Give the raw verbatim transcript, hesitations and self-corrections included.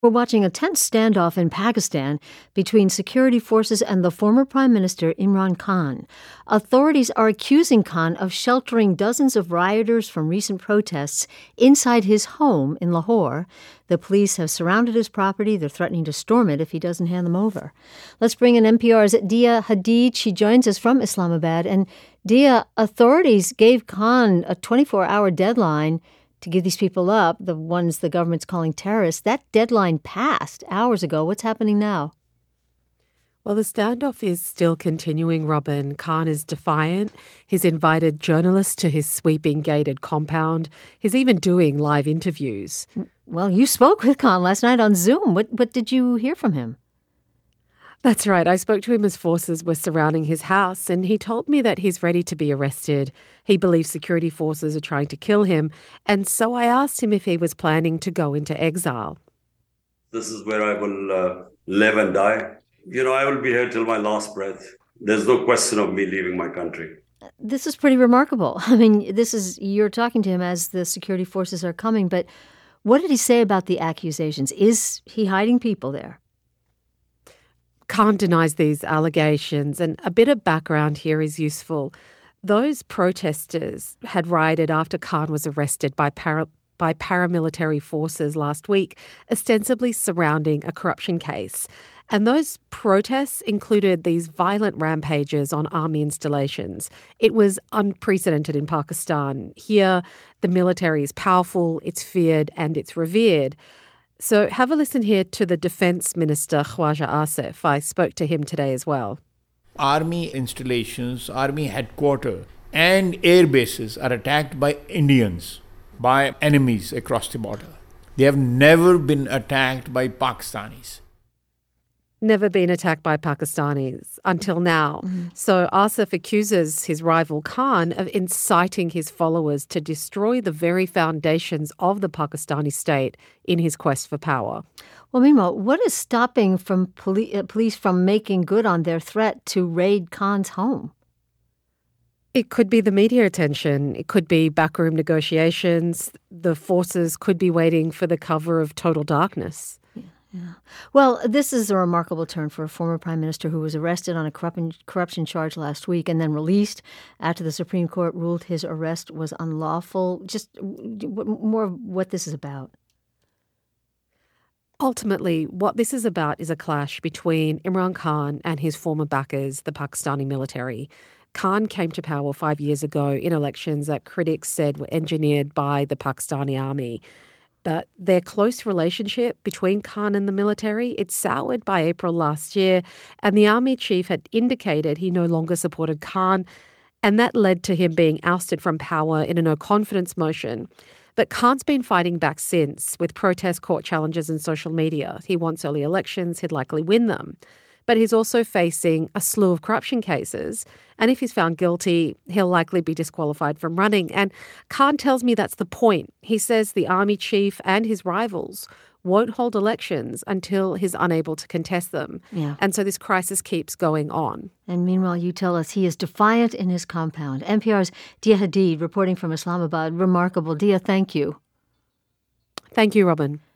We're watching a tense standoff in Pakistan between security forces and the former Prime Minister Imran Khan. Authorities are accusing Khan of sheltering dozens of rioters from recent protests inside his home in Lahore. The police have surrounded his property. They're threatening to storm it if he doesn't hand them over. Let's bring in N P R's Dia Hadid. She joins us from Islamabad. And Dia, authorities gave Khan a twenty-four hour deadline to give these people up, the ones the government's calling terrorists. That deadline passed hours ago. What's happening now? Well, the standoff is still continuing, Robin. Khan is defiant. He's invited journalists to his sweeping gated compound. He's even doing live interviews. Well, you spoke with Khan last night on Zoom. What, what did you hear from him? That's right. I spoke to him as forces were surrounding his house, and he told me that he's ready to be arrested. He believes security forces are trying to kill him, and so I asked him if he was planning to go into exile. This is where I will uh, live and die. You know, I will be here till my last breath. There's no question of me leaving my country. This is pretty remarkable. I mean, this is, you're talking to him as the security forces are coming, but what did he say about the accusations? Is he hiding people there? Khan denies these allegations, and a bit of background here is useful. Those protesters had rioted after Khan was arrested by para, by paramilitary forces last week, ostensibly surrounding a corruption case. And those protests included these violent rampages on army installations. It was unprecedented in Pakistan. Here, the military is powerful, it's feared, and it's revered. So have a listen here to the Defence Minister, Khwaja Asif. I spoke to him today as well. Army installations, army headquarters and air bases are attacked by Indians, by enemies across the border. They have never been attacked by Pakistanis. Never been attacked by Pakistanis until now. Mm. So Asif accuses his rival Khan of inciting his followers to destroy the very foundations of the Pakistani state in his quest for power. Well, meanwhile, what is stopping from poli- uh, police from making good on their threat to raid Khan's home? It could be the media attention. It could be backroom negotiations. The forces could be waiting for the cover of total darkness. Yeah. Well, this is a remarkable turn for a former prime minister who was arrested on a corruption, corruption charge last week and then released after the Supreme Court ruled his arrest was unlawful. Just more of what this is about. Ultimately, what this is about is a clash between Imran Khan and his former backers, the Pakistani military. Khan came to power five years ago in elections that critics said were engineered by the Pakistani army. But their close relationship between Khan and the military, it soured by April last year, and the army chief had indicated he no longer supported Khan, and that led to him being ousted from power in a no-confidence motion. But Khan's been fighting back since, with protest court challenges and social media. He wants early elections, he'd likely win them. But he's also facing a slew of corruption cases. And if he's found guilty, he'll likely be disqualified from running. And Khan tells me that's the point. He says the army chief and his rivals won't hold elections until he's unable to contest them. Yeah. And so this crisis keeps going on. And meanwhile, you tell us he is defiant in his compound. N P R's Dia Hadid reporting from Islamabad. Remarkable. Dia, thank you. Thank you, Robin.